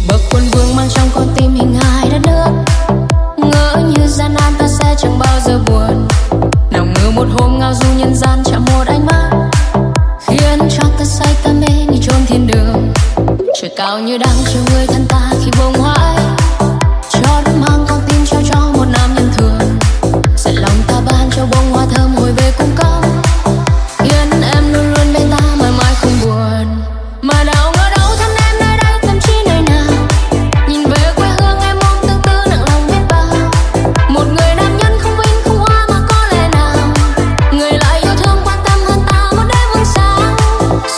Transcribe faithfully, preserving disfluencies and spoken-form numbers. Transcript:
bậc quân vương mang trong con tim hình hài đất nước. Ngỡ như gian nan ta sẽ chẳng bao giờ buồn, nào ngờ một hôm ngao du nhân gian chạm một ánh mắt khiến cho ta say ta mê như chốn thiên đường. Trời cao như đang trông